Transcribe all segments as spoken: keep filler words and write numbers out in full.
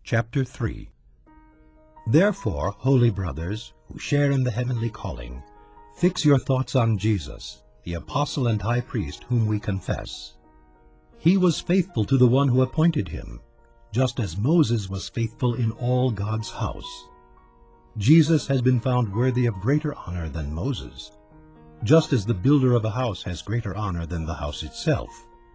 Chapter three. Therefore, holy brothers, who share in the heavenly calling, fix your thoughts on Jesus, the apostle and high priest whom we confess. He was faithful to the one who appointed him, just as Moses was faithful in all God's house. Jesus has been found worthy of greater honor than Moses, just as the builder of a house has greater honor than the house itself.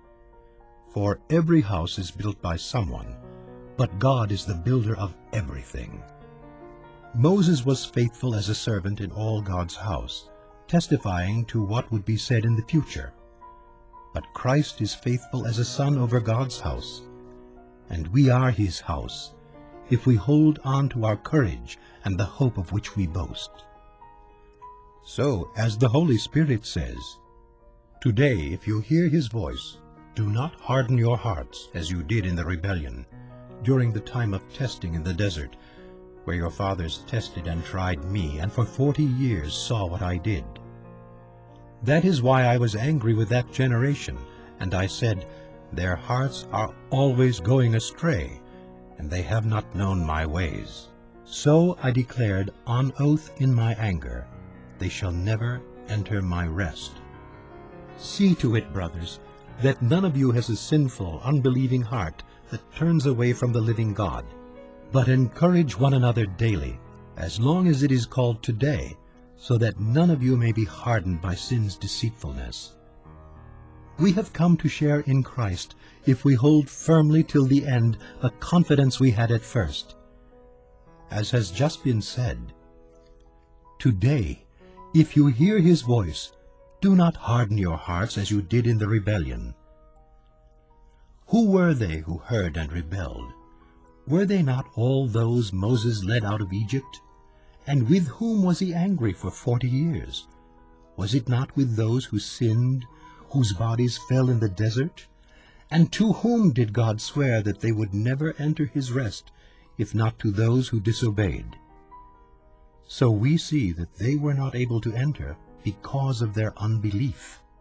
For every house is built by someone, but God is the builder of everything. Moses was faithful as a servant in all God's house, testifying to what would be said in the future. But Christ is faithful as a son over God's house, and we are his house, if we hold on to our courage and the hope of which we boast. So, as the Holy Spirit says, "Today, if you hear his voice, do not harden your hearts as you did in the rebellion, during the time of testing in the desert, where your fathers tested and tried me, and for forty years saw what I did. That is why I was angry with that generation, and I said, their hearts are always going astray, and they have not known my ways. So I declared on oath in my anger, they shall never enter my rest. See to it, brothers, that none of you has a sinful, unbelieving heart that turns away from the living God, but encourage one another daily, as long as it is called today, so that none of you may be hardened by sin's deceitfulness. We have come to share in Christ if we hold firmly till the end the confidence we had at first. As has just been said, today, if you hear his voice, do not harden your hearts as you did in the rebellion. Who were they who heard and rebelled? Were they not all those Moses led out of Egypt? And with whom was he angry for forty years? Was it not with those who sinned, whose bodies fell in the desert? And to whom did God swear that they would never enter his rest, if not to those who disobeyed? So we see that they were not able to enter because of their unbelief.